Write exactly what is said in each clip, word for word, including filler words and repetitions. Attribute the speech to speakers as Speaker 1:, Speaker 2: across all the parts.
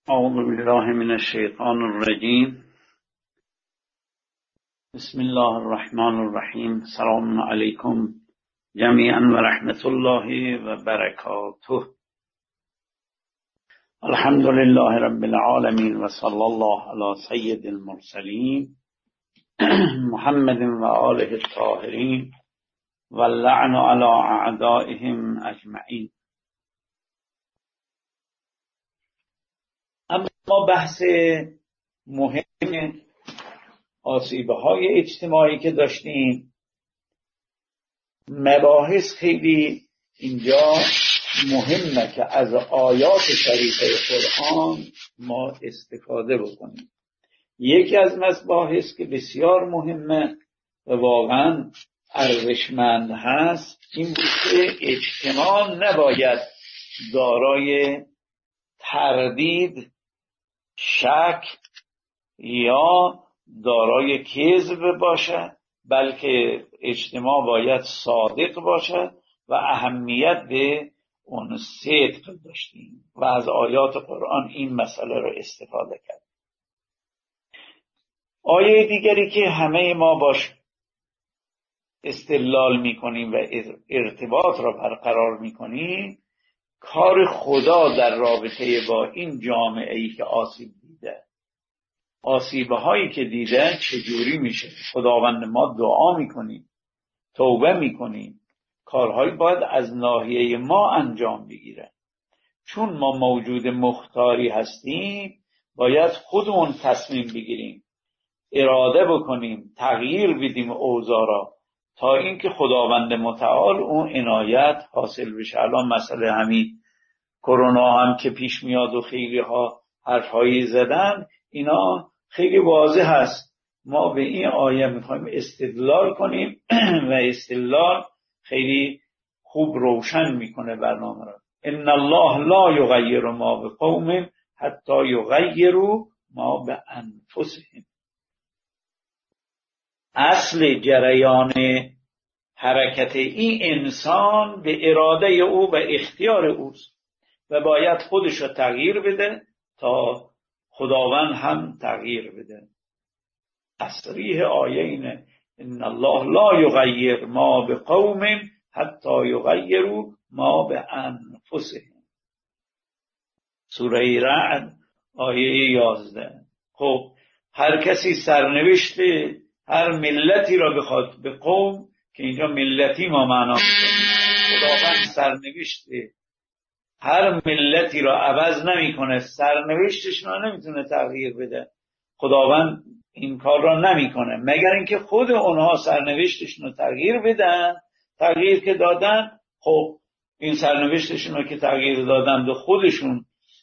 Speaker 1: اعوذ بالله من الشیطان الرجیم. بسم الله الرحمن الرحیم. سلام علیکم جمیعا و رحمت الله و برکاته. الحمد لله رب العالمین و صلی الله علی سید المرسلین محمد و آله الطاهرین و اللعن علی اعدائهم اجمعین. اما بحث مهم آسیب‌های اجتماعی که داشتیم، مباحث خیلی اینجا مهمه که از آیات شریفه قرآن ما استفاده بکنیم. یکی از مباحث که بسیار مهمه و واقعا ارزشمند هست این بود که اجتماع نباید دارای تردید، شک یا دارای کذب باشد، بلکه اجتماع باید صادق باشد و اهمیت به اون صدق داشتیم و از آیات قرآن این مسئله رو استفاده کرد. آیه دیگری که همه ما باش استدلال میکنیم و ارتباط را برقرار میکنیم، کار خدا در رابطه با این جامعه ای که آسیب دیده، آسیبه هایی که دیده چجوری میشه. خداوند ما دعا میکنیم، توبه میکنیم، کارهایی باید از ناحیه ما انجام بگیره. چون ما موجود مختاری هستیم باید خودمون تصمیم بگیریم، اراده بکنیم، تغییر بدیم اوضاع را تا اینکه خداوند متعال اون عنایت حاصل بشه. الان مسئله همین کرونا هم که پیش میاد و خیلی ها حرفهایی زدن، اینا خیلی واضح هست. ما به این آیه میخوایم استدلال کنیم و استدلال خیلی خوب روشن میکنه برنامه را. ان الله لا یغیر ما بقوم حتی یغیروا ما بانفسهم. اصل جریان حرکت این انسان به اراده او و اختیار اوست و باید خودش رو تغییر بده تا خداوند هم تغییر بده. تصریح آیه اینه ان الله لا یغیر ما بقوم حتی یغیروا ما بانفسهم. سوره رعد آیه یازده. خب هر کسی سرنوشت هر ملتی را بخواد به قوم، که اینجا ملتی ما معنا میکنیم، خداوند سرنوشت هر ملتی را عوض نمی کنه، سرنوشتش را نمیتونه تغییر بده. خداوند این کار را نمی کنه مگر اینکه خود اونها سرنوشتشون رو تغییر بدن. تغییر که دادن، خب این سرنوشتشون رو که تغییر دادن و خودشون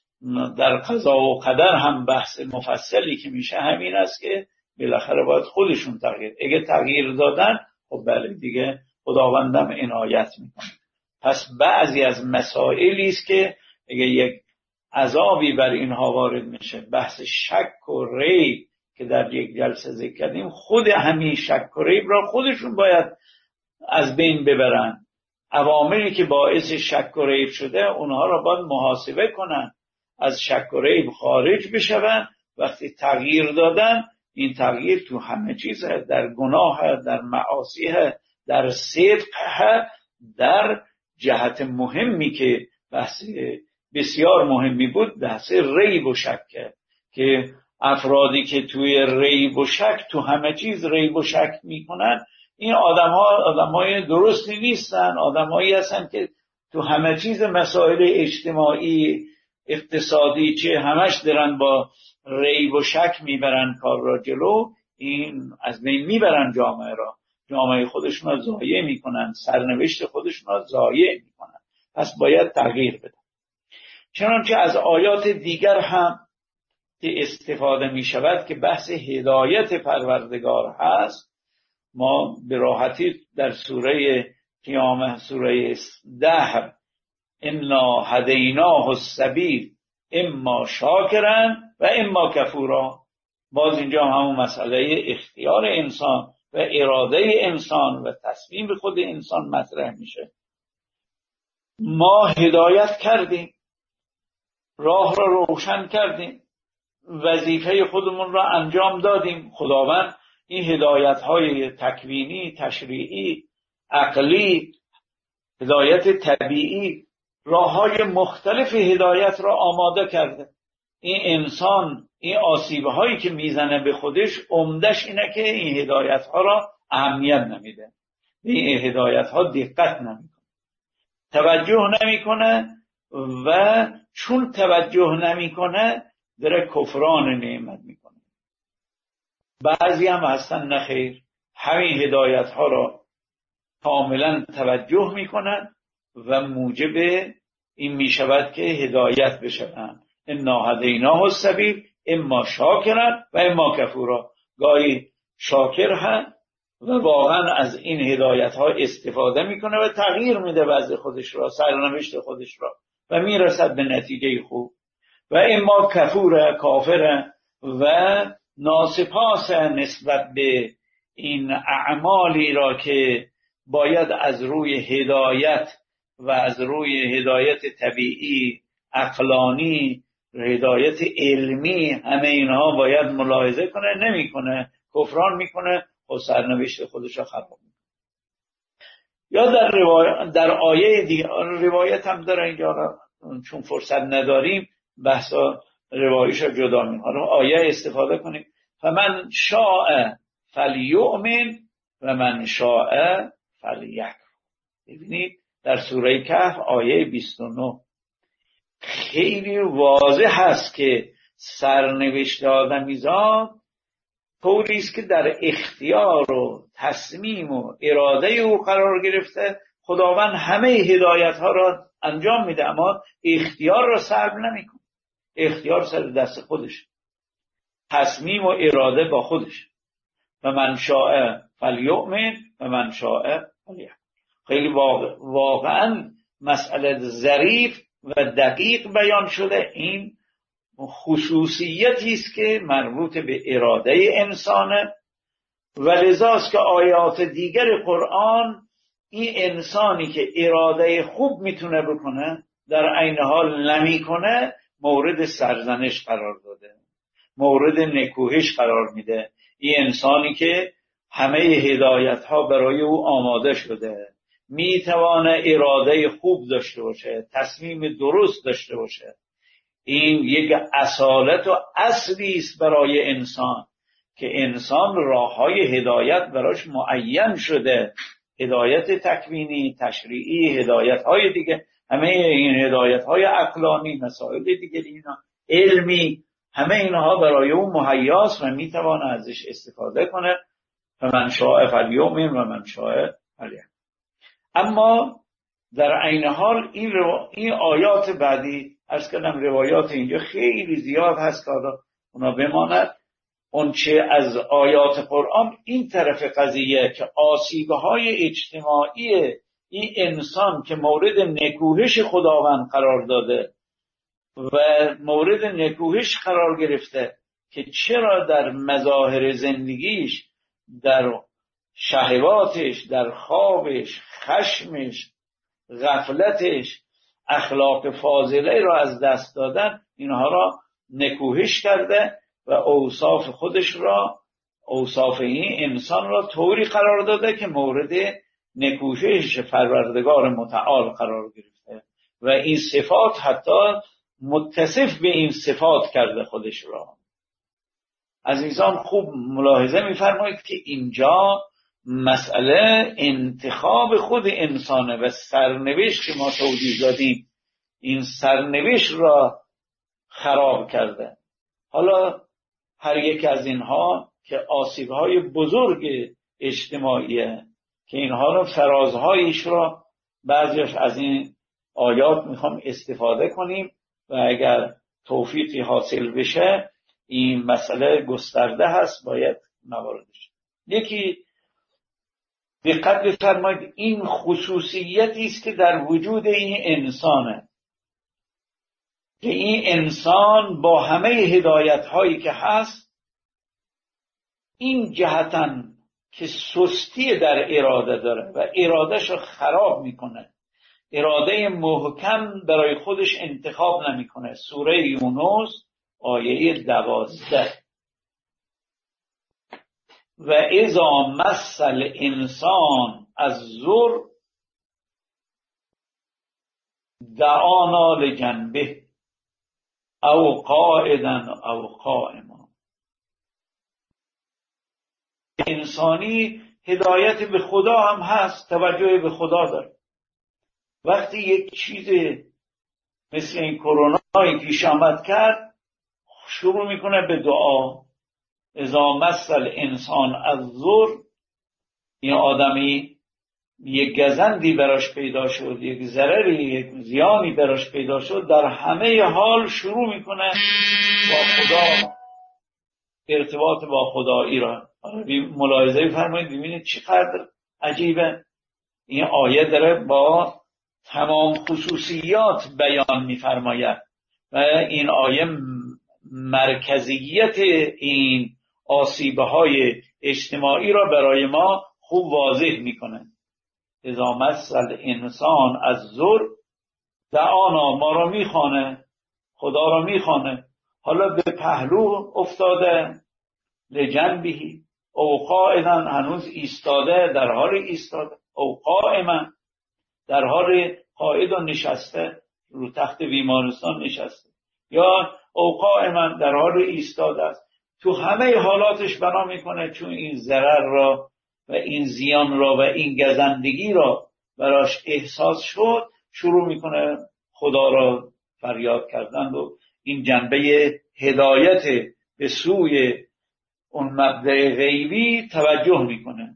Speaker 1: در قضا و قدر هم بحث مفصلی که میشه همین است که بالاخره باید خودشون تغییر. اگه تغییر دادن، خب بله دیگه خداوندم عنایت میکنه. پس بعضی از مسائلی است که اگه یک عذابی بر اینها وارد میشه، بحث شک و ریب که در یک جلسه ذکر کردیم، خود همین شک و ریب را خودشون باید از بین ببرن. عواملی که باعث شک و ریب شده اونها را باید محاسبه کنن، از شک و ریب خارج بشون. وقتی تغییر دادن، این تغییر تو همه چیز هست، در گناه هست، در معاصی هست، در صدق هست، در جهت مهمی که بحث بسیار مهمی بود، بحث ریب و شک، که افرادی که توی ریب و شک تو همه چیز ریب و شک میکنن، این آدم ها آدم های درستی نیستن. آدم هایی هستن که تو همه چیز مسائل اجتماعی اقتصادی چه همش دارن با ریب و شک میبرن کار را جلو. این از بین میبرن جامعه را، جامعه خودشون را ضایع میکنن، سرنوشت خودشون را ضایع میکنن. پس باید تغییر بدن. چنانچه از آیات دیگر هم که استفاده میشود که بحث هدایت پروردگار هست، ما به راحتی در سوره قیامه، سوره ده، انا هدیناه السبیل اما شاکرا و اما کفورا، باز اینجا همون مسئله اختیار انسان و اراده انسان و تصمیم خود انسان مطرح میشه. ما هدایت کردیم راه را روشن کردیم، وظیفه خودمون را انجام دادیم. خداوند این هدایت‌های تکوینی، تشریعی، عقلی، هدایت طبیعی، راه‌های مختلف هدایت را آماده کرده. این انسان این آسیب‌هایی که میزنه به خودش، عمدش اینه که این هدایت‌ها را اهمیت نمیده، به این هدایت‌ها دقت نمیکنه، توجه نمیکنه و چون توجه نمیکنه داره کفران نعمت میکنه. بعضی هم هستن نخیر، همین هدایت‌ها را کاملا توجه میکنن و موجب این میشود که هدایت بشوند. انا هدیناه السبیل اما شاکرا و اما کفورا. گاهی شاکر هم و واقعا از این هدایت ها استفاده میکنه و تغییر میده وضع خودش را، سرنوشت خودش را و میرسد به نتیجه خوب. و اما کفور، کافر و ناسپاس نسبت به این اعمالی را که باید از روی هدایت و از روی هدایت طبیعی، عقلانی، هدایت علمی، همه اینها باید ملاحظه کنه، نمیکنه، کفران میکنه و سرنوشت خودش را خراب میکنه. یا در روایت، در آیه دیگه روایت هم داره اینجا را چون فرصت نداریم بحثا روایش را جدا میکنه. حالا آیه استفاده کنیم. فمن شاء فلیؤمن و من شاء فلیکفر. ببینید در سوره کهف آیه بیست و نه خیلی واضح هست که سرنوشت آدمیزاد طوری است که در اختیار و تصمیم و اراده او قرار گرفته. خداوند همه هدایت ها را انجام میده اما اختیار را سلب نمیکنه. اختیار سر دست خودش، تصمیم و اراده با خودش. و من شاء فلیؤمن و من شاء فلیکفر. خیلی واقع واقعا مسئله ظریف و دقیق بیان شده. این خصوصیتی است که مربوط به اراده انسانه و لذاست که آیات دیگر قرآن این انسانی که اراده خوب میتونه بکنه در عین حال نمیکنه مورد سرزنش قرار داده، مورد نکوهش قرار میده. این انسانی که همه هدایت ها برای او آماده شده، میتونه اراده خوب داشته باشه، تصمیم درست داشته باشه. این یک اصالت و اصلی است برای انسان که انسان راههای هدایت براش معین شده، هدایت تکوینی، تشریعی، هدایت های دیگه، همه این هدایت های عقلانی، مسائل دیگه اینا، علمی، همه اینها برای اون مهیاست و میتونه ازش استفاده کنه. فمن شاء فلیؤمن و من شاء فلیکفر. اما در عین حال این, رو... این آیات بعدی عرض کردم روایات اینجا خیلی زیاد هست که حالا اونا بماند. اون چه از آیات قرآن این طرف قضیه که آسیب‌های اجتماعی این انسان که مورد نکوهش خداوند قرار داده و مورد نکوهش قرار گرفته که چرا در مظاهر زندگیش، در شهواتش، در خوابش، خشمش، غفلتش، اخلاق فاضله را از دست دادن، اینها را نکوهش کرده و اوصاف خودش را، اوصاف این انسان را طوری قرار داده که مورد نکوهش پروردگار متعال قرار گرفته و این صفات حتی متصف به این صفات کرده خودش را. عزیزان خوب ملاحظه می‌فرمایید که اینجا مسئله انتخاب خود انسانه و سرنوشت که ما توضیح دادیم این سرنوشت را خراب کرده. حالا هر یک از اینها که آسیب‌های بزرگ اجتماعیه که اینها را فرازهایش را بعضیش از این آیات میخوام استفاده کنیم و اگر توفیقی حاصل بشه این مسئله گسترده هست، باید مواردش. یکی دقت بفرمایید، این خصوصیتی است که در وجود این انسانه که این انسان با همه هدایت هایی که هست این جهتاً که سستی در اراده داره و ارادهش رو خراب میکنه، اراده محکم برای خودش انتخاب نمیکنه. سوره یونس آیه دوازده. و اذا مس الانسان الضر دعانا لجنبه او قاعدا او قائما. انسانی هدایت به خدا هم هست، توجه به خدا داره. وقتی یک چیز مثل این کرونایی پیش آمد کرد، شروع میکنه به دعا. اذا مس الانسان الضر، این آدمی یک گزندی براش پیدا شد، یک ضرری، یک زیانی براش پیدا شد، در همه حال شروع میکنه با خدا ارتباط با خدایی را. ملاحظه فرمایید ببینید چقدر عجیبه. این آیه داره با تمام خصوصیات بیان میفرماید و این آیه مرکزیت این آسیبه های اجتماعی را برای ما خوب واضح میکنه. اذا مس الانسان الضر دعانا، ما را میخوانه، خدا را میخوانه، حالا به پهلو افتاده، لجنبه او قائدا، هنوز ایستاده، در حال ایستاده، او قائما، در حال قائد و نشسته، رو تخت بیمارستان نشسته، یا او قائما در حال ایستاده است. تو همه حالاتش بنا میکنه چون این ضرر را و این زیان را و این گزندگی را براش احساس شد، شروع میکنه خدا را فریاد کردن و این جنبه هدایت به سوی اون مبدأ غیبی توجه میکنه.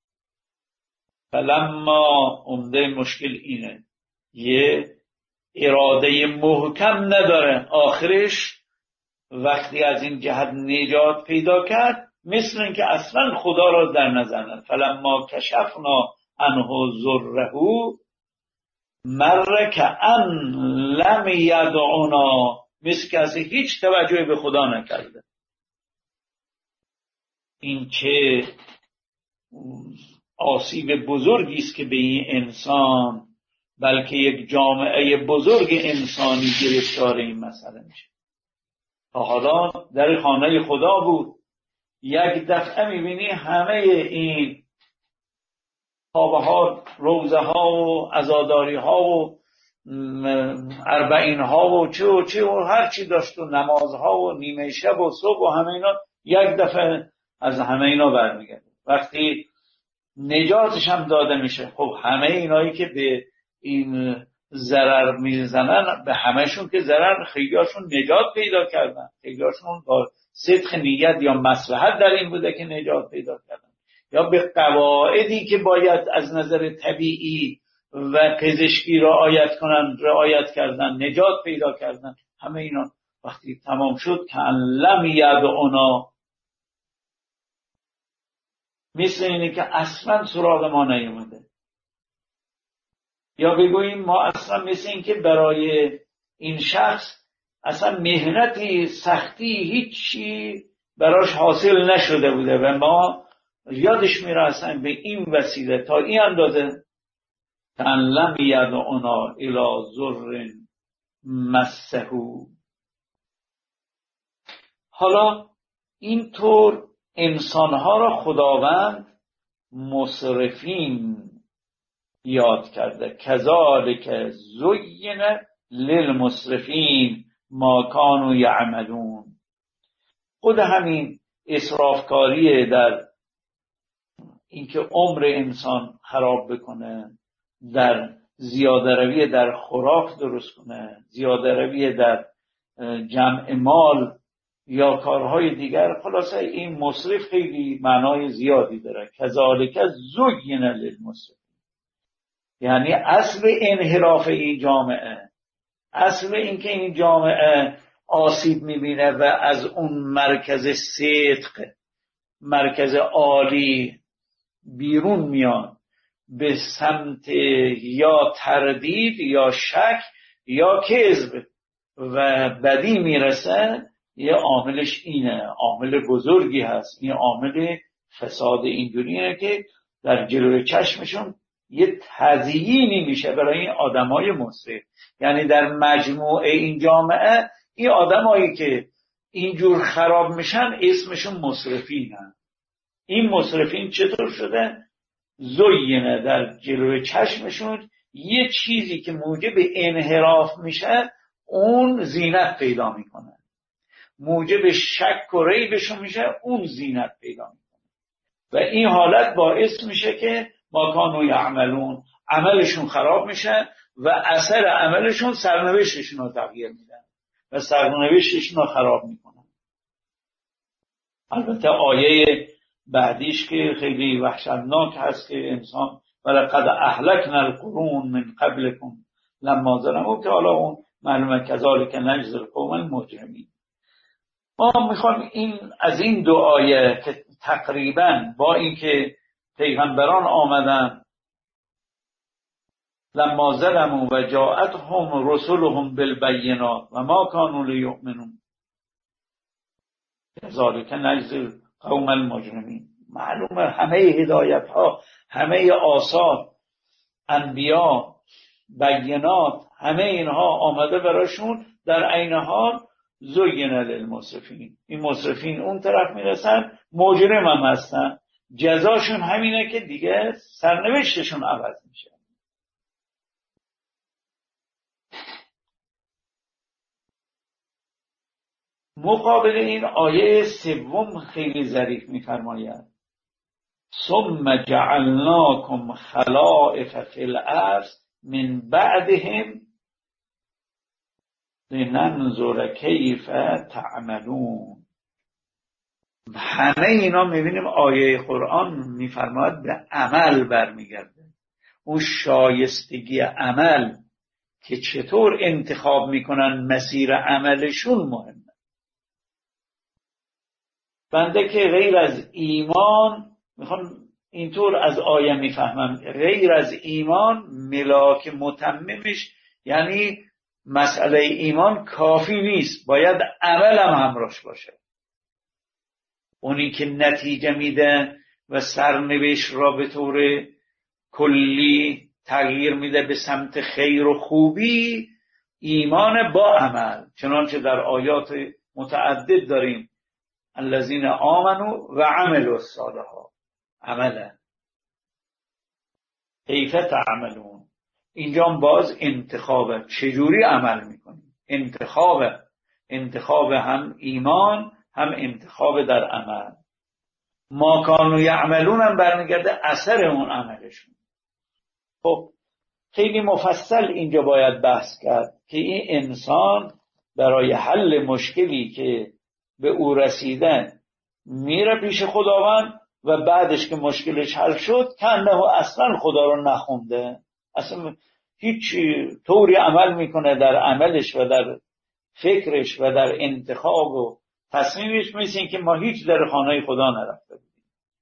Speaker 1: فلما عمده مشکل اینه، یه اراده محکم نداره، آخرش وقتی از این جهت نجات پیدا کرد مثل اینکه اصلا خدا را در نظر نداره. فلما کشفنا عنه ضره مر کأن لم یدعنا، مثل که از هیچ توجهی به خدا نکرده. این چه آسیب بزرگی است که به این انسان، بلکه یک جامعه بزرگ انسانی گرفتار این مسئله میشه. تا حالا در خانه خدا بود، یک دفعه میبینی همه این خوابه ها، روزه ها و عزاداری ها و اربعین ها و چه و چه و هر چی داشت و نماز ها و نیمه شب و صبح و همه اینا، یک دفعه از همه اینا برمیگرده. وقتی نجاتش هم داده میشه، خب همه اینایی که به این ضرر میزنن، به همهشون که ضرر، خیلیاشون نجات پیدا کردن، خیلیاشون با صدق نیت یا مصلحت در این بوده که نجات پیدا کردن، یا به قواعدی که باید از نظر طبیعی و پزشکی رعایت کنن رعایت کردن، نجات پیدا کردن. همه اینا وقتی تمام شد که لم یدعنا، مثل اینه که اصلا سراغ ما نیومده. یا بگوییم ما اصلا مثل این که برای این شخص اصلا مهنتی، سختی، هیچی براش حاصل نشده بوده و ما یادش میره اصلا به این وسیله تا این اندازه کأن لم یدعنا الی ضر مسه. حالا اینطور انسانها را خداوند مسرفین یاد کرده. کذالک زین للمسرفین ما کانوا یعملون. خود همین اسرافکاری در اینکه عمر انسان خراب بکنه، در زیاده روی در خوراک درست کنه، زیاده روی در جمع مال یا کارهای دیگر، خلاصه این مصرف خیلی معنای زیادی داره. کذالک زین للمسرفین، یعنی اصل انحراف این جامعه، اصل اینکه این جامعه آسیب میبینه و از اون مرکز صدق، مرکز عالی بیرون میان به سمت یا تردید یا شک یا کذب و بدی میرسه، یه عاملش اینه، عامل بزرگی هست. این عامل فساد این دنیاست که در جلوی چشمشون یه تزیینی میشه برای این آدمای مصرف. یعنی در مجموعه این جامعه این آدمایی که اینجور خراب میشن اسمشون مصرفینن. این مصرفین چطور شده؟ زینه در جلوی چشمشون یه چیزی که موجب انحراف میشه اون زینت پیدا میکنه، موجب شک و ریبشون میشه اون زینت پیدا میکنه و این حالت باعث میشه که ما کانوا یعملون، عملشون خراب میشه و اثر عملشون سرنوشتشون رو تغییر میدن و سرنوشتشون رو خراب میکنن. البته آیه بعدیش که خیلی وحشتناک هست که انسان ولقد اهلکنا القرون من قبلکم لما ظلموا، که حالا اون معلومه کذالک نجزی القوم المجرمین. ما میخوام این از این دو آیه که تقریبا با اینکه پیغمبران آمدن لما ظلموا و جاءتهم رسلهم بالبینات و ما کانوا لیؤمنوا کذالک نجزی قوم المجرمین. معلومه همه هدایت ها، همه آثار، انبیا، بینات، همه اینها آمده براشون، در عین حال زین للمسرفین. این مسرفین اون طرف میرسن، مجرم هم هستن، جزاشون همینه که دیگه سرنوشتشون عوض میشه. مقابل این آیه سوم خیلی ظریف می‌فرماید ثم جعلناکم خلائف فی الارض من بعدهم لننظر کیف تعملون. همه اینا می‌بینیم آیه قرآن می‌فرماید به عمل برمیگرده. اون شایستگی عمل که چطور انتخاب میکنن مسیر عملشون مهمه. بنده که غیر از ایمان، میخوام اینطور از آیه میفهمم، غیر از ایمان ملاک متممش یعنی مسئله ایمان کافی نیست، باید عمل هم همراهش باشه. اونی که نتیجه میده و سرنوشت را به طور کلی تغییر میده به سمت خیر و خوبی، ایمان با عمل. چنانچه در آیات متعدد داریم الذین آمنوا و عملوا الصالحات، عملا کیف تعملون. اینجا باز انتخابه، چجوری عمل میکنیم. انتخابه، انتخاب هم ایمان هم انتخاب در عمل. ما کانوا یعملون هم برمیگرده اثر اون عملشون. خب خیلی مفصل اینجا باید بحث کرد که این انسان برای حل مشکلی که به او رسیدن میره پیش خداوند و بعدش که مشکلش حل شد کنه اصلا خدا رو نخونده، اصلا هیچ طوری عمل میکنه در عملش و در فکرش و در انتخاب و تصمیمش، مثل این که ما هیچ در خانه خدا نرفته بودیم.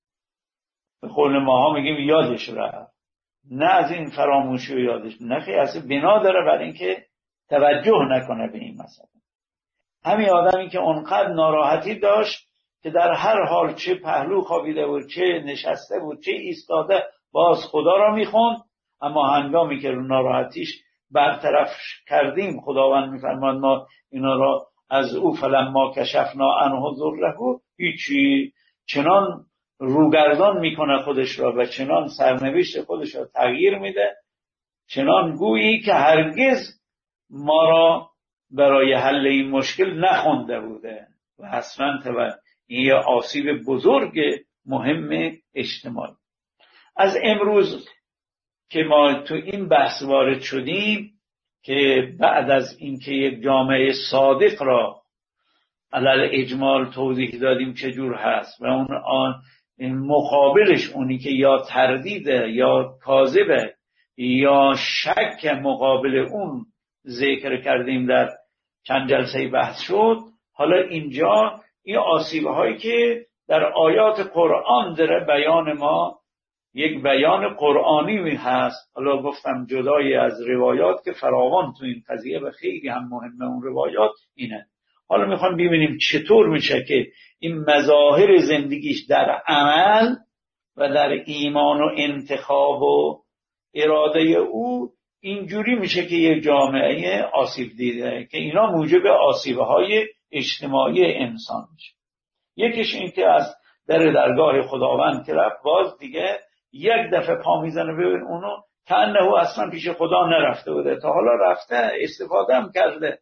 Speaker 1: به قول ماها میگیم یادش رفت. نه از این فراموشی و یادش نخی، اصلا بنا داره برای اینکه توجه نکنه به این مسئله. همین آدمی که اونقدر ناراحتی داشت که در هر حال چه پهلو خوابیده بود، چه نشسته بود، چه ایستاده، باز خدا را میخوند، اما هنگامی که ناراحتیش برطرف کردیم خداوند میفرماد ما اینا را از او فلما کشفنا عنه ضره، هیچی، چنان روگردان میکنه خودش را و چنان سرنوشت خودش را تغییر میده، چنان گویی که هرگز ما را برای حل این مشکل نخونده بوده و اصلا این یه آسیب بزرگ مهم اجتماعی. از امروز که ما تو این بحث وارد شدیم که بعد از اینکه یک جامعه صادق را علل اجمال توضیح دادیم چجور هست و اون آن مقابلش اونی که یا تردیده یا کاذبه یا شک مقابل اون ذکر کردیم در چند جلسه بحث شد. حالا اینجا این آسیبه هایی که در آیات قرآن داره بیان ما یک بیان قرآنی هست. حالا گفتم جدای از روایات که فراوان تو این قضیه و خیلی هم مهمه اون روایات اینه. حالا میخوام ببینیم چطور میشه که این مظاهر زندگیش در عمل و در ایمان و انتخاب و اراده او اینجوری میشه که یک جامعه آسیب دیده که اینا موجب آسیب‌های اجتماعی انسان میشه. یکیش این که از در درگاه خداوند که رفت، باز دیگه یک دفعه پا میزنه ببین اونو کنه اصلا پیش خدا نرفته بوده، تا حالا رفته استفاده هم کرده.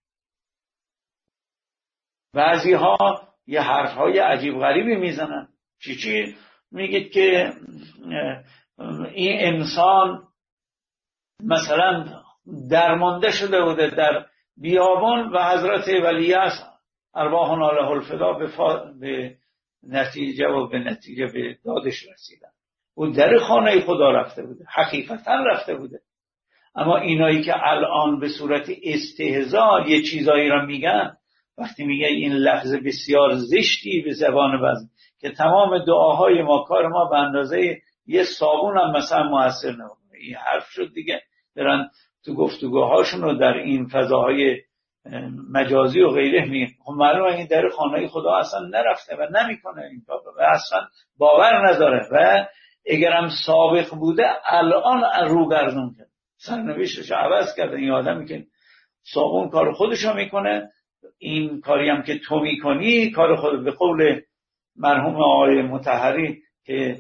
Speaker 1: بعضی ها یه حرف های عجیب غریبی میزنن. چی چی میگید که این انسان مثلا درمانده شده بوده در بیابان و حضرت ولیعصر ارواحنا له الفدا به, فا... به نتیجه و به نتیجه به دادش رسیدن. او در خانه خدا رفته بوده، حقیقتا رفته بوده. اما اینایی که الان به صورت استهزاء یه چیزایی را میگن، وقتی میگه این لفظ بسیار زشتی به زبان بعضی که تمام دعاهای ما کار ما به اندازه یه صابون هم مثلا موثر نمیکنه، این حرف شد دیگه. برن تو گفتگوهاشون رو در این فضاهای مجازی و غیره میگن. خب معلومه این در خانه خدا اصلا نرفته و نمیکنه این کار و اصلا باور نداره و اگرم سابق بوده الان رو گردون کرد، سرنوشتش عوض کرده. این آدمی که صابون کار خودشو میکنه، این کاری هم که تو میکنی کار خود. به قول مرحوم آقای مطهری که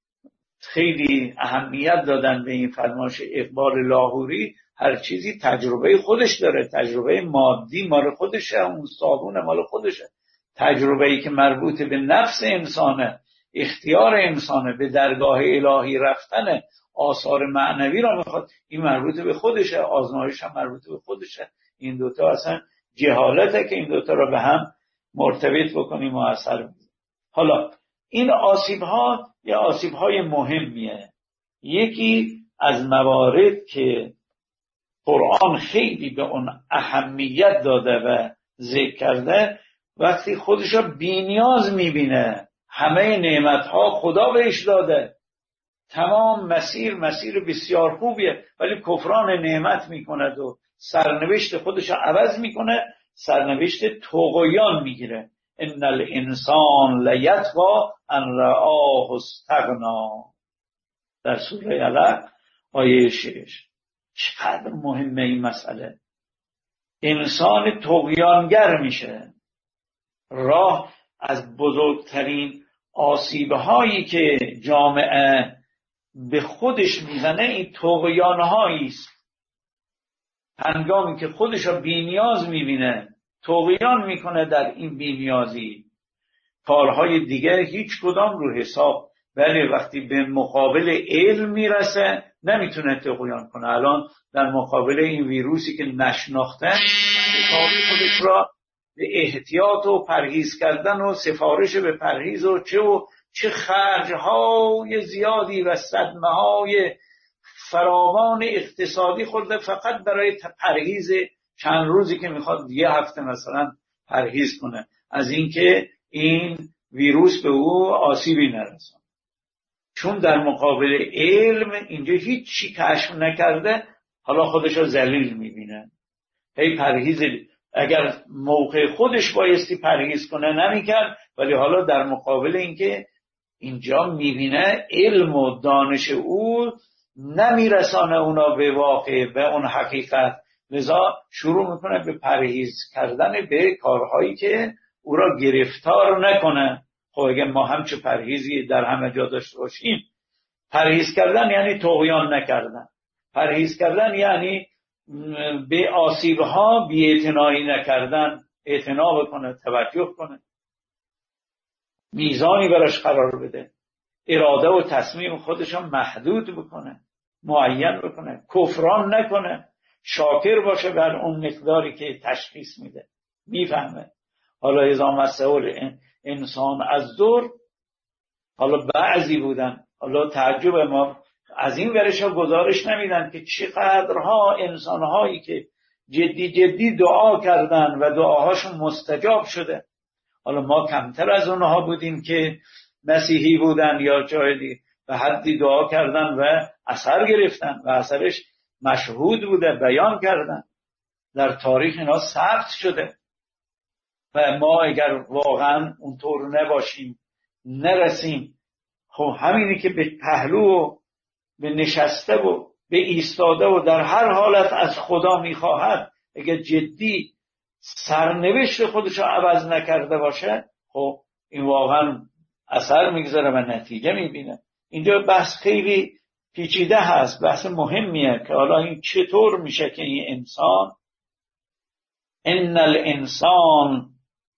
Speaker 1: خیلی اهمیت دادن به این فرمایش اقبال لاهوری، هر چیزی تجربه خودش داره، تجربه مادی مال خودشه، اون صابون مال خودشه. تجربه‌ای که مربوط به نفس انسانه، اختیار انسانه، به درگاه الهی رفتن، آثار معنوی را میخواد، این مربوط به خودشه، آزمایش هم مربوط به خودشه. این دوتا اصلا جهالته که این دوتا را به هم مرتبط بکنیم و اثر میده. حالا این آسیب ها یه آسیب های مهمیه. یکی از موارد که قرآن خیلی به اون اهمیت داده و ذکر کرده، وقتی خودش را بی‌نیاز میبینه، همه نعمت ها خدا بهش داده، تمام مسیر مسیر بسیار خوبیه، ولی کفران نعمت میکند و سرنوشت خودش را عوض میکنه، سرنوشت طغیان میگیره. ان الانسان لیطغی ان رآه استغنا، در سوره علق آیه شش. چقدر مهمه این مسئله. انسان طغیانگر میشه. راه از بزرگترین آسیب‌هایی که جامعه به خودش میزنه این طغیان‌هایی است. هنگامی که خودش را بی‌نیاز میبینه، طغیان میکنه در این بی‌نیازی، کارهای دیگه هیچ کدام رو حساب، ولی وقتی به مقابل علم میرسه نمیتونه طغیان کنه. الان در مقابل این ویروسی که نشناخته، خودش را به احتیاط و پرهیز کردن و سفارش به پرهیز و چه و چه خرجهای زیادی و صدمه‌های فراوان اقتصادی خورده فقط برای پرهیز چند روزی که میخواد یه هفته مثلا پرهیز کنه از اینکه این ویروس به او آسیبی نرسونه. چون در مقابل علم اینجا هیچ چی کشف نکرده، حالا خودش رو ذلیل میبینه. هی پرهیز، اگر موقع خودش بایستی پرهیز کنه نمیکرد، ولی حالا در مقابل اینکه اینجا میبینه علم و دانش او نمیرسانه اونا به واقع، به اون حقیقت، لذا شروع میکنه به پرهیز کردن به کارهایی که او را گرفتار نکنه. خب اگه ما همچه پرهیزی در همه جا داشته باشیم، پرهیز کردن یعنی طغیان نکردن، پرهیز کردن یعنی به آسیبها بی‌اعتنایی نکردن، اعتنا بکنه، توجه کنه، میزانی براش قرار بده، اراده و تصمیم خودش رو محدود بکنه، معین بکنه، کفران نکنه، شاکر باشه بر اون مقداری که تشخیص میده، میفهمه. حالا اذا مسئول انسان از ضر، حالا بعضی بودن، حالا تعجب ما از این ورش ها گزارش نمیدن که چقدرها انسانهایی که جدی جدی دعا کردن و دعاهاشون مستجاب شده. حالا ما کمتر از اونها بودیم که مسیحی بودن یا جایدی و حدی دعا کردن و اثر گرفتن و اثرش مشهود بوده، بیان کردن، در تاریخ اینا ثبت شده. و ما اگر واقعا اونطور نباشیم، نرسیم، خب همینی که به پهلو به نشسته و به ایستاده و در هر حالت از خدا میخواهد، اگر جدی سرنوشت خودش رو عوض نکرده باشه، خب این واقعا اثر میگذاره و نتیجه میبینه. اینجا بحث خیلی پیچیده هست، بحث مهمیه که حالا این چطور میشه که این انسان، ان الانسان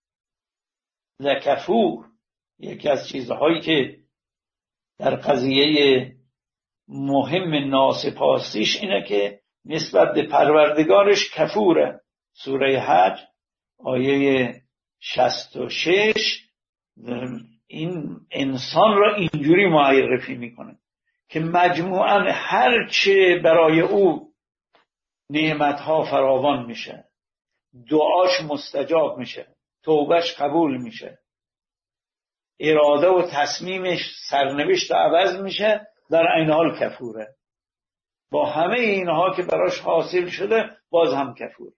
Speaker 1: لکفور، یکی از چیزهایی که در قضیه مهم ناسپاسیش اینه که نسبت به پروردگارش کفوره. سوره حج آیه شصت و شش این انسان را اینجوری معرفی میکنه که مجموعاً هر چه برای او نعمتها فراوان میشه، دعاش مستجاب میشه، توبهش قبول میشه، اراده و تصمیمش سرنوشت عوض میشه، در این حال کفوره. با همه اینها که براش حاصل شده باز هم کفور.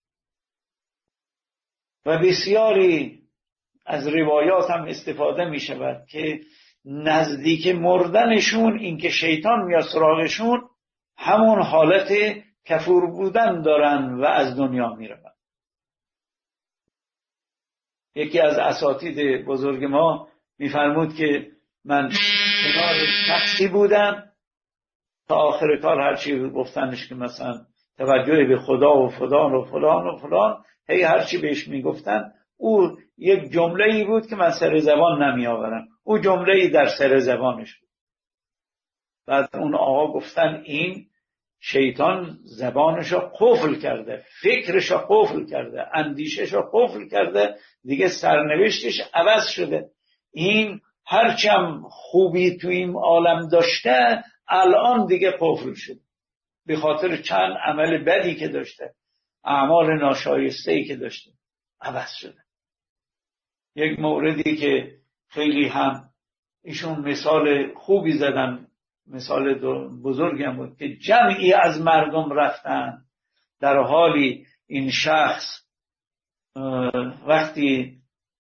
Speaker 1: و بسیاری از روایات هم استفاده می شود که نزدیک مردنشون این که شیطان میاد سراغشون همون حالت کفور بودن دارن و از دنیا می روند. یکی از اساتید بزرگ ما می فرمود که من کنار شخصی بودم تا آخر کار هرچی گفتنش که مثلا توجه به خدا و فلان و فلان و فلان، هی هرچی بهش می گفتن او یک جمله ای بود که من سر زبان نمی آورم، او جمله ای در سر زبانش بود. بعد اون آقا گفتن این شیطان زبانش رو قفل کرده، فکرش رو قفل کرده، اندیشش رو قفل کرده، دیگه سرنوشتش عوض شده. این هرچم خوبی تو این عالم داشته الان دیگه قفل شده به خاطر چند عمل بدی که داشته، اعمال ناشایسته‌ای که داشته عوض شده. یک موردی که خیلی هم ایشون مثال خوبی زدن، مثال بزرگی هم بود که جمعی از مردم رفتن در حالی این شخص وقتی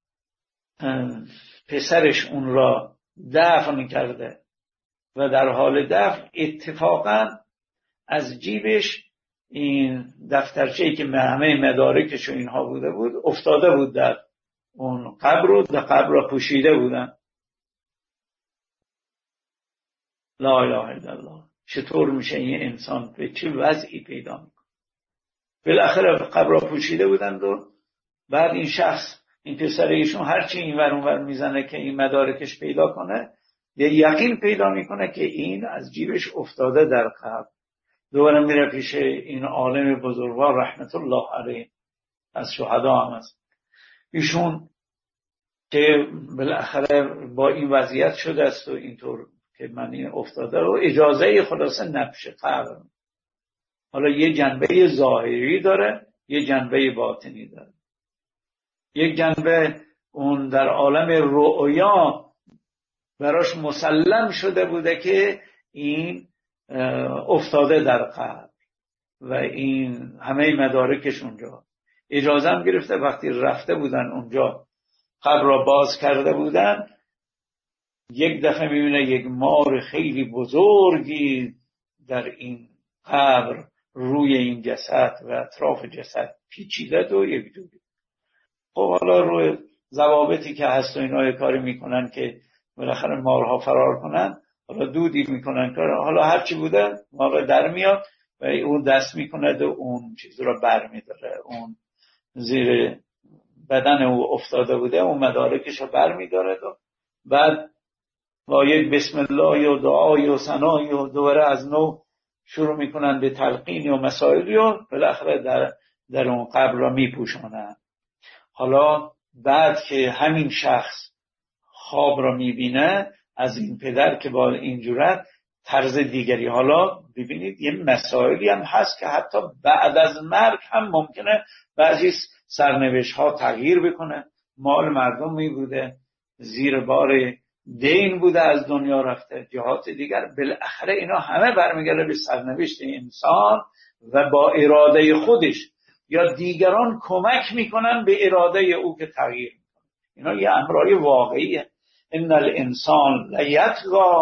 Speaker 1: پسرش اون را دفن کرده و در حال دفن اتفاقا از جیبش این دفترچه‌ای که همه مدارکش و اینها بوده بود افتاده بود در اون قبر و در قبر را پوشیده بودن. لا اله الا الله. چطور میشه این انسان به چه وضعی پیدا میکنه؟ بالاخره قبر را پوشیده بودند و بعد این شخص، این پسر ایشون هرچی این ور اون ور میزنه که این مدارکش پیدا کنه، یه یقین پیدا میکنه که این از جیبش افتاده در قبر. دوباره میره پیش این عالم بزرگوار رحمت الله علیه، از شهدا هم است، ایشون که بالاخره با این وضعیت شده است و اینطور که من این افتاده رو اجازه خلاصه نبشه قبر. حالا یه جنبه ظاهری داره، یه جنبه باطنی داره. یک جنبه اون در عالم رؤیا براش مسلم شده بوده که این افتاده در قبر و این همه مدارکش اونجا. اجازه هم گرفته وقتی رفته بودن اونجا قبر را باز کرده بودن، یک دفعه میبینه یک مار خیلی بزرگی در این قبر روی این جسد و اطراف جسد پیچیده و یک دوری. خب حالا روی ضوابطی که هست و اینا کاری میکنن که بالاخره مارها فرار کنن، حالا دودی میکنن که حالا هرچی بوده مار در میاد و اون دست میکنه و اون چیز رو بر میداره، اون زیر بدن او افتاده بوده اون مدارکش رو بر میداره و بعد با یک بسم الله و دعای و ثنای و دوباره از نو شروع میکنن به تلقین و مسائلی و بالاخره در, در اون قبر را میپوشانن. حالا بعد که همین شخص خواب را میبینه از این پدر که با این جورت طرز دیگری، حالا ببینید یه مسائلی هم هست که حتی بعد از مرگ هم ممکنه بعضی سرنوشت ها تغییر بکنه. مال مردم می بوده، زیر بار دین بوده، از دنیا رفته جهات دیگر، بالاخره اینا همه برمیگرده به سرنوشت انسان و با اراده خودش یا دیگران کمک میکنن به اراده او که تغییر میکنه. اینا یه امرای واقعیه. ان الانسان لیطغی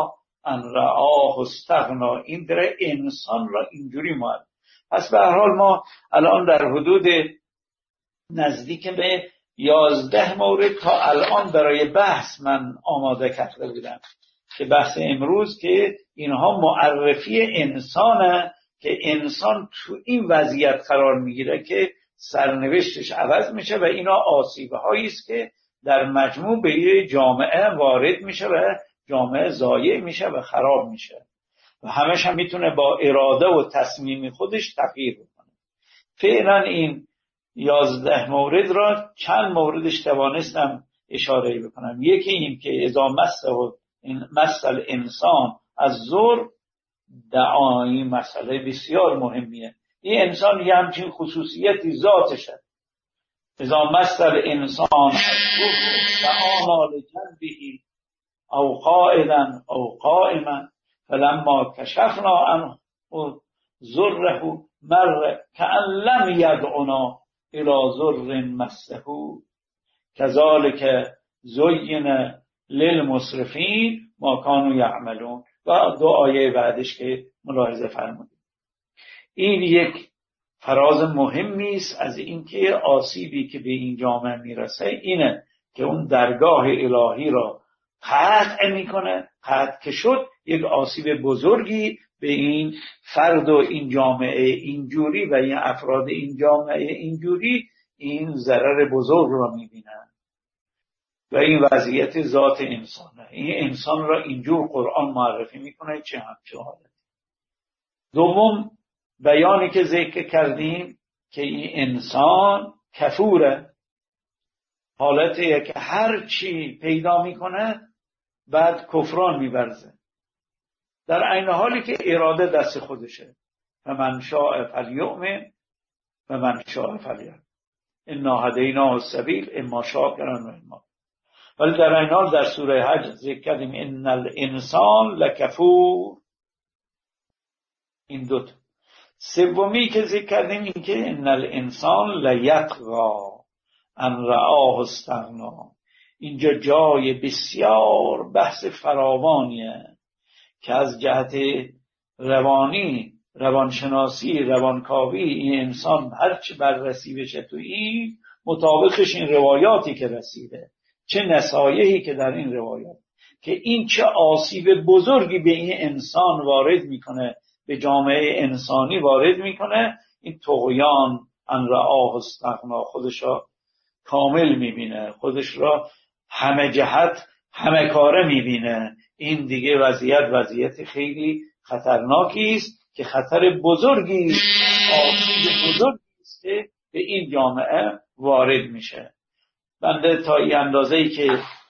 Speaker 1: ان رآه استغنا. این در انسان را اینجوری معرفی. پس به هر حال ما الان در حدود نزدیک به یازده مورد تا الان برای بحث من آماده کرده بودم که بحث امروز که اینها معرفی انسانه که انسان تو این وضعیت قرار میگیره که سرنوشتش عوض میشه و اینا آسیبه هایی است که در مجموع به جامعه وارد میشه و جامعه ضایع میشه و خراب میشه و همش هم میتونه با اراده و تصمیم خودش تغییر بکنه. فعلا این یازده مورد را چند موردش توانستم اشاره بکنم. یکی این که اذا مسه مثل انسان از زور دعایی، مسئله بسیار مهمیه. این انسان یه همچین خصوصیتی ذاتشه. اذا مثل انسان از زور دعانا لجنبه او قائدا او قائما فلما کشفنا عنه ضره مر کأن لم یدعنا الى ضر مسه کذالک زین للمسرفین ما کانوا یعملون و دو آیه بعدش که ملاحظه فرمودید. این یک فراز مهمی است از اینکه آسیبی که به این جامعه میرسه اینه که اون درگاه الهی را قطع میکنه. قطع که شد یک آسیب بزرگی به این فرد و این جامعه اینجوری و این افراد این جامعه اینجوری این ضرر بزرگ را میبینن و این وضعیت ذات انسانه. این انسان را اینجور قرآن معرفی میکنه چه همچه حالتی. دوم بیانی که ذکر کردیم که این انسان کفوره، حالتیه که هر چی پیدا میکنه بعد کفران میبرزه، در عین حالی که اراده دست خودشه. فمن شاء فلیؤمن و من شاء فلیکفر انا هدیناه السبیل اما شاکرا و اما. ولی در این حال در سوره حج ذکر کردیم ان الانسان لکفور. این دوتا. سومی که ذکر کردیم این که ان الانسان لیطغی ان رآه استغنا. اینجا جای بسیار بحث فراوانیه که از جهت روانی، روانشناسی، روانکاوی این انسان هرچی بررسی بشه تو این مطابقش این روایاتی که رسیده، چه نصایحی که در این روایات، که این چه آسیب بزرگی به این انسان وارد میکنه، به جامعه انسانی وارد میکنه. این طغیان ان رآه استغنا، خودش را کامل میبینه، خودش را همه جهت همه کاره میبینه. این دیگه وضعیت وضعیت خیلی خطرناکی است که خطر بزرگی است، آسیب بزرگی است که به این جامعه وارد میشه. بنده تا این اندازه‌ای که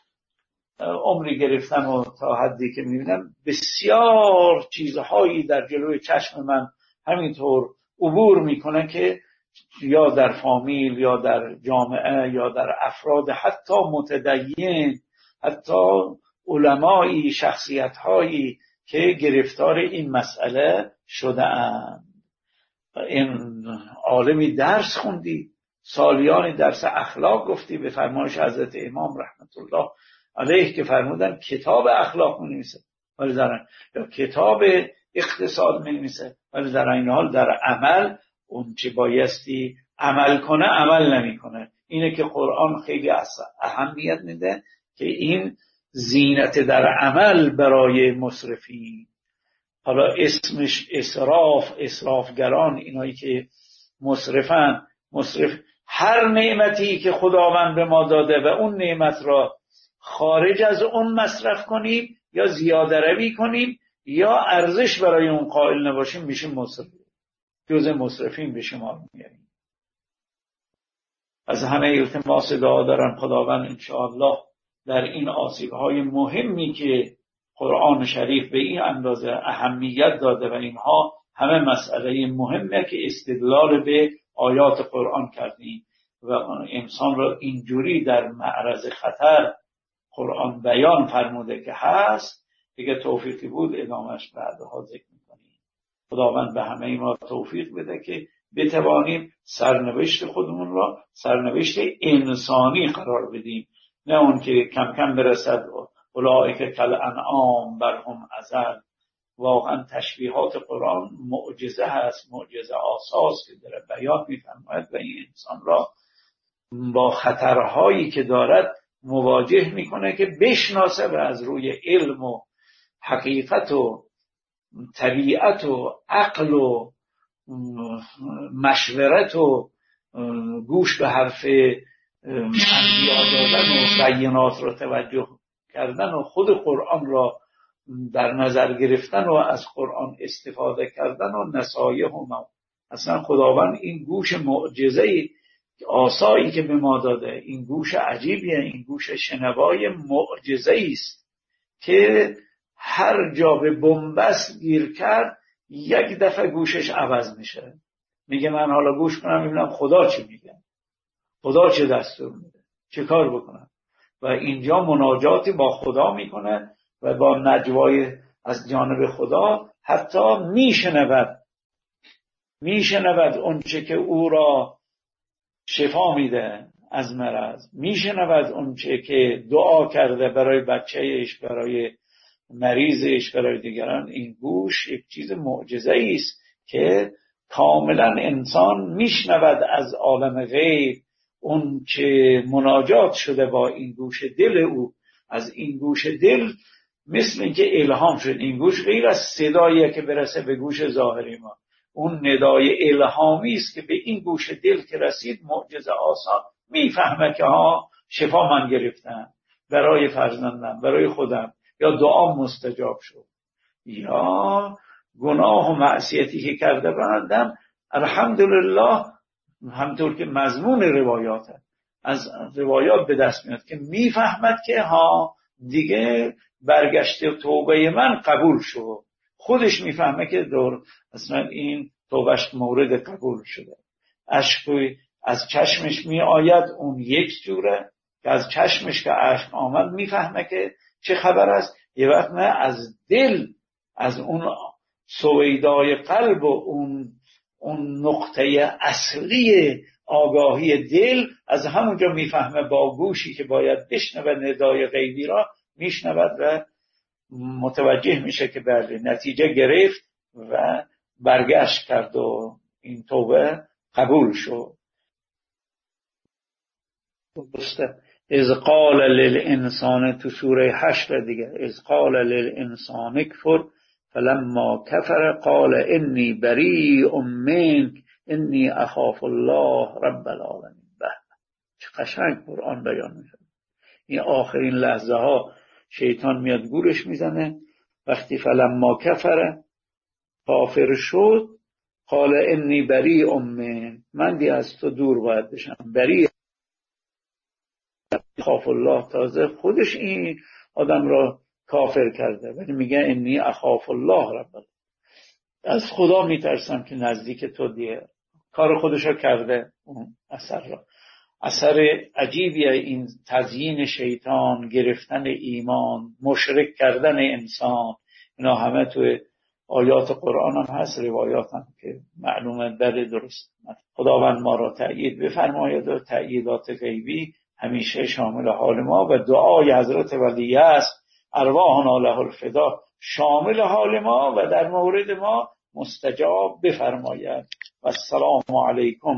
Speaker 1: عمری گرفتم و تا حدی که میبینم بسیار چیزهایی در جلوی چشم من همینطور عبور میکنه که یا در فامیل یا در جامعه یا در افراد حتی متدین، حتی علمایی، شخصیتهایی که گرفتار این مسئله شده اند. این عالمی درس خوندی، سالیانی درس اخلاق گفتی به فرمایش حضرت امام رحمت الله علیه که فرمودن کتاب اخلاق می‌نویسه ولی در یا کتاب اقتصاد می‌نویسه ولی در این حال در عمل اون چه بایستی عمل کنه عمل نمی‌کنه. اینه که قرآن خیلی اهمیت میده که این زینت در عمل برای مصرفین، حالا اسمش اسراف، اسرافگران، اینایی که مصرفن، مصرف هر نعمتی که خداوند به ما داده و اون نعمت را خارج از اون مصرف کنیم یا زیاده روی کنیم یا ارزش برای اون قائل نباشیم میشیم مصرفین، جزء مصرفین به شما میاریم. از همه التماس دعا دارم خداوند انشاءالله در این آسیب‌های مهمی که قرآن شریف به این اندازه اهمیت داده و اینها همه مسئله مهمه که استدلال به آیات قرآن کردیم و انسان را اینجوری در معرض خطر قرآن بیان فرموده که هست، دیگه توفیقی بود ادامهش بعدها ذکر می‌کنیم. خداوند به همه ما توفیق بده که بتوانیم سرنوشت خودمون را سرنوشت انسانی قرار بدیم، نه اون که کم کم برسد اولئک کالانعام بل هم اضل. واقعا تشبیهات قرآن معجزه هست، معجزه آساس که داره بیان می‌فرماید و این انسان را با خطرهایی که دارد مواجه میکنه که بشناسه و از روی علم و حقیقت و طبیعت و عقل و مشورت و گوش به حرف انبیا دادن و بینات را توجه کردن و خود قرآن را در نظر گرفتن و از قرآن استفاده کردن و نصایح و ما. اصلا خداوند این گوش معجزه‌ای آسایی که به ما داده، این گوش عجیبیه، این گوش شنوای معجزه‌ای است که هر جا به بنبست گیر کرد یک دفعه گوشش عوض میشه. میگه من حالا گوش کنم ببینم خدا چی میگه، خدا چه دستور میده، چه کار بکنم. و اینجا مناجاتی با خدا میکنه و با نجوای از جانب خدا حتی میشنود میشنود اون چه که او را شفا میده از مرض، میشنود اون چه که دعا کرده برای بچه‌اش، برای مریضش، برای دیگران. این گوش یک چیز معجزه‌ای است که کاملا انسان میشنود از عالم غیب اون چه مناجات شده با این گوش دل او. از این گوش دل مثل اینکه الهام شد. این گوش غیر از صداییه که برسه به گوش ظاهری ما، اون ندای الهامی است که به این گوش دل که رسید معجزه آسان میفهمه که ها شفا من گرفتم برای فرزندم، برای خودم، یا دعا مستجاب شد، یا گناه و معصیتی که کرده بودم الحمدلله، همطور که مضمون روایات هست، از روایات به دست میاد که میفهمد که ها دیگه برگشت توبه من قبول شد. خودش میفهمه که دور اصلا این توبهش مورد قبول شده. اشک از چشمش می آید، اون یک جوره که از چشمش که اشک آمد میفهمه که چه خبر است. یه وقت نه از دل، از اون سویدای قلب و اون اون نقطه اصلی آگاهی دل، از همونجا میفهمه با گوشی که باید بشنوه ندای غیبی را میشنود و متوجه میشه که بله نتیجه گرفت و برگشت کرد و این توبه قبول شد. از قال للانسان، تو سوره حشر دیگه، از قال للانسان اکفر فلما کفر قال انی بریء منک انی اخاف الله رب العالمین. به چه قشنگ قرآن بیان میشه. این آخرین لحظه ها شیطان میاد گورش میزنه. وقتی فلما کفر کافر شد قال انی بریء منک، من دی از تو دور باید بشم. بریء اخاف الله، تازه خودش این آدم را کافر کرده ولی میگه انی اخاف الله رب العالمین، از خدا میترسم که نزدیک تو دیه. کار خودشو کرده اون اثر را. اثر عجیبیه این تزیین شیطان، گرفتن ایمان، مشرک کردن انسان. اینا همه توی آیات قرآن هم هست، روایات هم که معلومه بله درست. خداوند ما را تأیید بفرماید و تأییدات غیبی همیشه شامل حال ما و دعای حضرت ولی است ارواحنا له الفدا شامل حال ما و در مورد ما مستجاب بفرماید. و السلام علیکم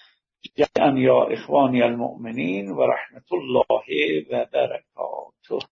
Speaker 1: جميعا یا اخوانی المؤمنین و رحمت الله و برکاته.